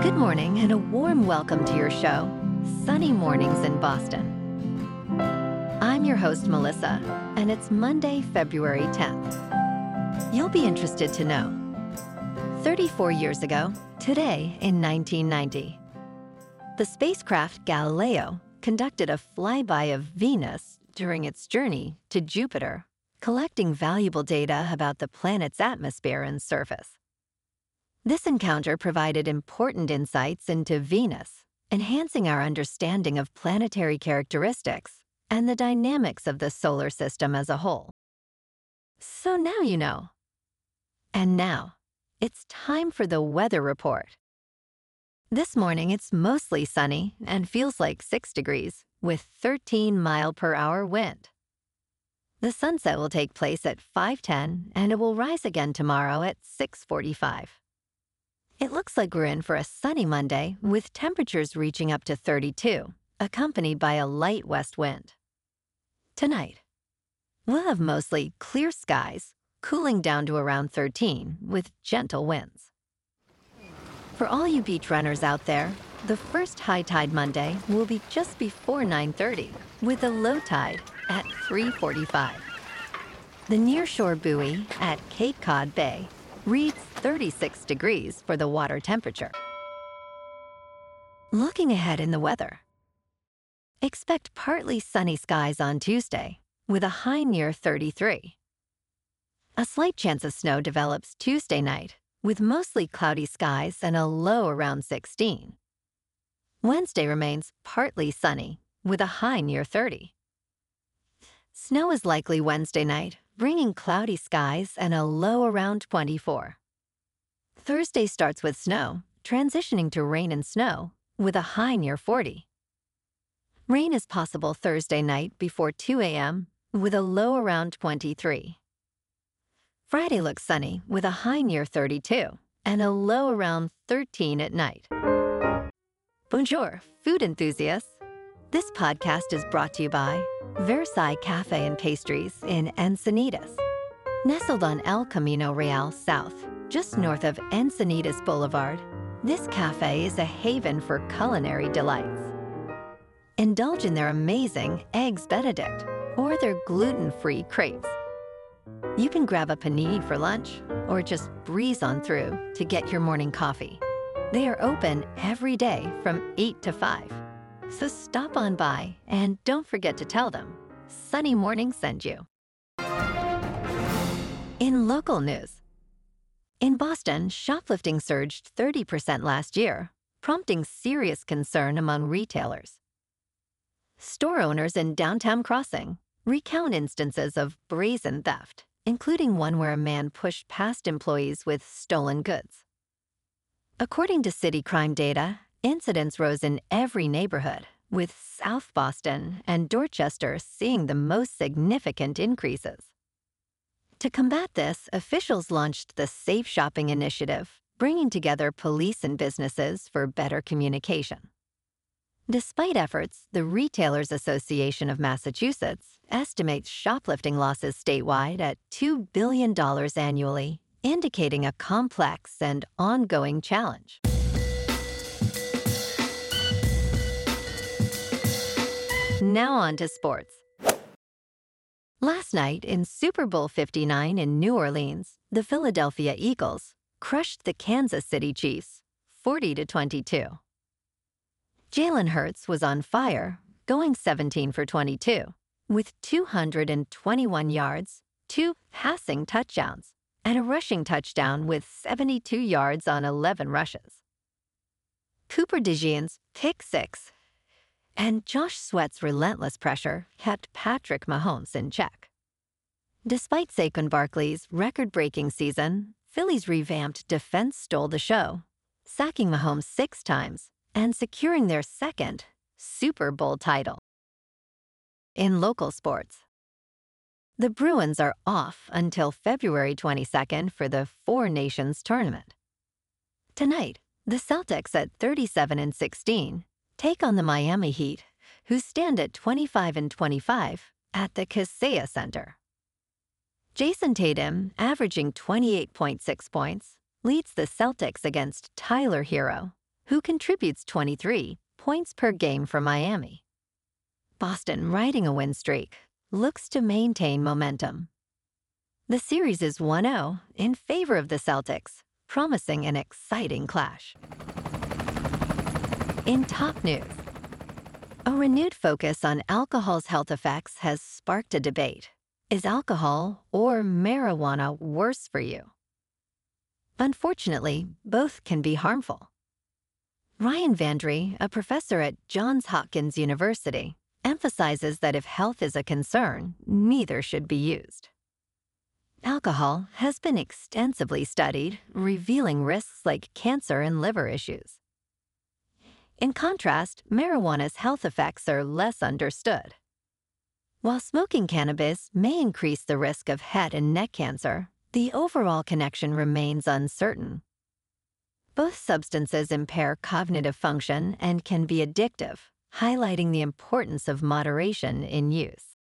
Good morning and a warm welcome to your show, Sunny Mornings in Boston. I'm your host, Melissa, and it's Monday, February 10th. You'll be interested to know. 34 years ago, today in 1990, the spacecraft Galileo conducted a flyby of Venus during its journey to Jupiter, collecting valuable data about the planet's atmosphere and surface. This encounter provided important insights into Venus, enhancing our understanding of planetary characteristics and the dynamics of the solar system as a whole. So now you know. And now, it's time for the weather report. This morning, it's mostly sunny and feels like 6 degrees with 13-mile-per-hour wind. The sunset will take place at 5:10 and it will rise again tomorrow at 6:45. It looks like we're in for a sunny Monday with temperatures reaching up to 32, accompanied by a light west wind. Tonight, we'll have mostly clear skies, cooling down to around 13 with gentle winds. For all you beach runners out there, the first high tide Monday will be just before 9:30 with a low tide at 3:45. The nearshore buoy at Cape Cod Bay reads 36 degrees for the water temperature. Looking ahead in the weather. Expect partly sunny skies on Tuesday with a high near 33. A slight chance of snow develops Tuesday night with mostly cloudy skies and a low around 16. Wednesday remains partly sunny with a high near 30. Snow is likely Wednesday night, bringing cloudy skies and a low around 24. Thursday starts with snow, transitioning to rain and snow with a high near 40. Rain is possible Thursday night before 2 a.m. with a low around 23. Friday looks sunny with a high near 32 and a low around 13 at night. Bonjour, food enthusiasts. This podcast is brought to you by Versailles Cafe and Pastries in Encinitas. Nestled on El Camino Real South, just north of Encinitas Boulevard, this cafe is a haven for culinary delights. Indulge in their amazing Eggs Benedict or their gluten-free crepes. You can grab a panini for lunch or just breeze on through to get your morning coffee. They are open every day from 8 to 5. So stop on by and don't forget to tell them Sunny Morning sent you. In local news. In Boston, shoplifting surged 30% last year, prompting serious concern among retailers. Store owners in downtown Crossing recount instances of brazen theft, including one where a man pushed past employees with stolen goods. According to city crime data, incidents rose in every neighborhood, with South Boston and Dorchester seeing the most significant increases. To combat this, officials launched the Safe Shopping Initiative, bringing together police and businesses for better communication. Despite efforts, the Retailers Association of Massachusetts estimates shoplifting losses statewide at $2 billion annually, indicating a complex and ongoing challenge. Now on to sports. Last night, in Super Bowl 59 in New Orleans, the Philadelphia Eagles crushed the Kansas City Chiefs 40-22. Jalen Hurts was on fire, going 17 for 22, with 221 yards, 2 passing touchdowns, and a rushing touchdown with 72 yards on 11 rushes. Cooper DeJean's pick six and Josh Sweat's relentless pressure kept Patrick Mahomes in check. Despite Saquon Barkley's record-breaking season, Philly's revamped defense stole the show, sacking Mahomes 6 times and securing their second Super Bowl title. In local sports, the Bruins are off until February 22nd for the Four Nations tournament. Tonight, the Celtics at 37-16 take on the Miami Heat, who stand at 25-25 at the Kaseya Center. Jason Tatum, averaging 28.6 points, leads the Celtics against Tyler Hero, who contributes 23 points per game for Miami. Boston, riding a win streak, looks to maintain momentum. The series is 1-0 in favor of the Celtics, promising an exciting clash. In top news, a renewed focus on alcohol's health effects has sparked a debate. Is alcohol or marijuana worse for you? Unfortunately, both can be harmful. Ryan Vandry, a professor at Johns Hopkins University, emphasizes that if health is a concern, neither should be used. Alcohol has been extensively studied, revealing risks like cancer and liver issues. In contrast, marijuana's health effects are less understood. While smoking cannabis may increase the risk of head and neck cancer, the overall connection remains uncertain. Both substances impair cognitive function and can be addictive, highlighting the importance of moderation in use.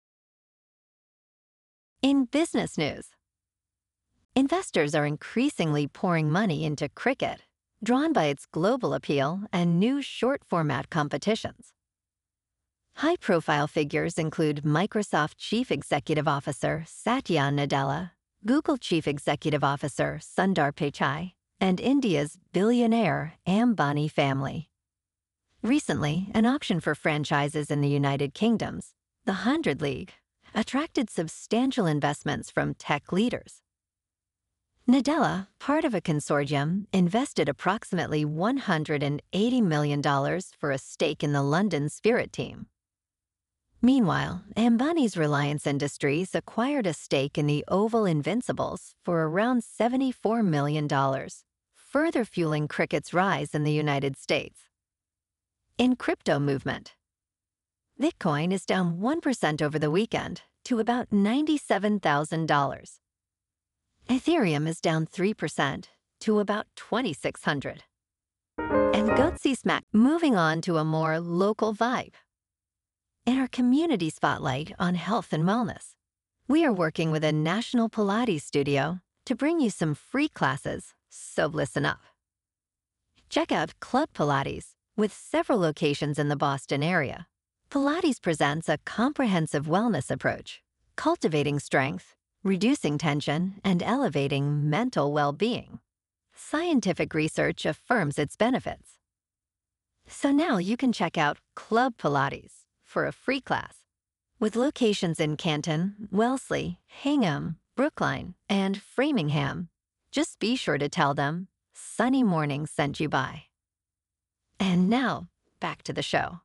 In business news, investors are increasingly pouring money into cricket, drawn by its global appeal and new short-format competitions. High-profile figures include Microsoft Chief Executive Officer Satya Nadella, Google Chief Executive Officer Sundar Pichai, and India's billionaire Ambani family. Recently, an auction for franchises in the United Kingdom's, the 100 League, attracted substantial investments from tech leaders. Nadella, part of a consortium, invested approximately $180 million for a stake in the London Spirit team. Meanwhile, Ambani's Reliance Industries acquired a stake in the Oval Invincibles for around $74 million, further fueling cricket's rise in the United States. In crypto movement, Bitcoin is down 1% over the weekend to about $97,000. Ethereum is down 3% to about $2,600. And Goatsy Smack, moving on to a more local vibe. In our community spotlight on health and wellness, we are working with a national Pilates studio to bring you some free classes, so listen up. Check out Club Pilates, with several locations in the Boston area. Pilates presents a comprehensive wellness approach, cultivating strength, reducing tension, and elevating mental well-being. Scientific research affirms its benefits. So now you can check out Club Pilates for a free class. With locations in Canton, Wellesley, Hingham, Brookline, and Framingham, just be sure to tell them Sunny Morning sent you by. And now, back to the show.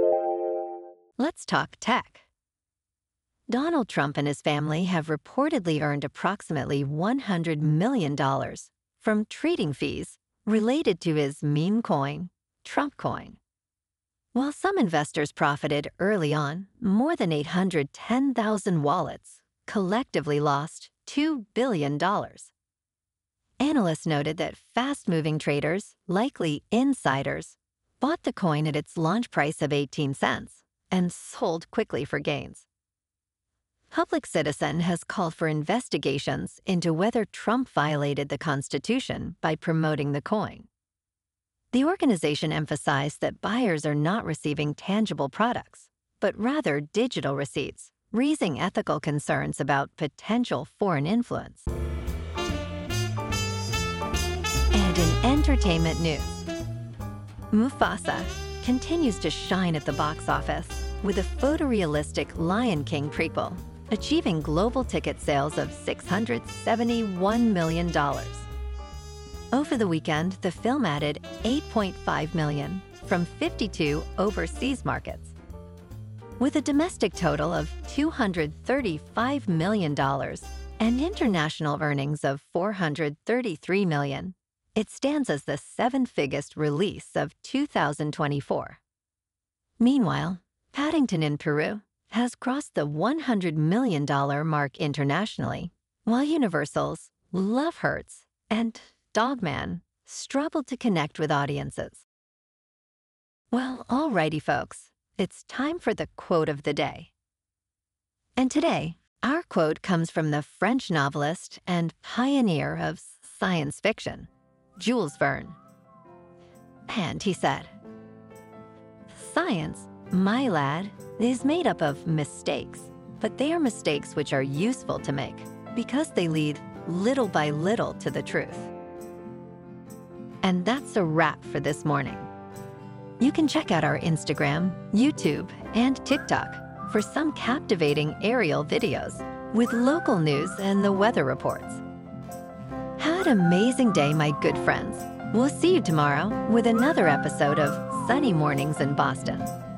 Let's talk tech. Donald Trump and his family have reportedly earned approximately $100 million from trading fees related to his meme coin, Trump Coin. While some investors profited early on, more than 810,000 wallets collectively lost $2 billion. Analysts noted that fast-moving traders, likely insiders, bought the coin at its launch price of 18 cents and sold quickly for gains. Public Citizen has called for investigations into whether Trump violated the Constitution by promoting the coin. The organization emphasized that buyers are not receiving tangible products, but rather digital receipts, raising ethical concerns about potential foreign influence. And in entertainment news, Mufasa continues to shine at the box office with a photorealistic Lion King prequel, achieving global ticket sales of $671 million. Over the weekend, the film added $8.5 million from 52 overseas markets. With a domestic total of $235 million and international earnings of $433 million, it stands as the seventh biggest release of 2024. Meanwhile, Paddington in Peru has crossed the $100 million mark internationally, while Universal's Love Hurts and Dogman struggled to connect with audiences. Well, alrighty, folks, it's time for the quote of the day. And today, our quote comes from the French novelist and pioneer of science fiction, Jules Verne. And he said, "Science, my lad, is made up of mistakes, but they are mistakes which are useful to make because they lead little by little to the truth." And that's a wrap for this morning. You can check out our Instagram, YouTube, and TikTok for some captivating aerial videos with local news and the weather reports. Have an amazing day, my good friends. We'll see you tomorrow with another episode of Sunny Mornings in Boston.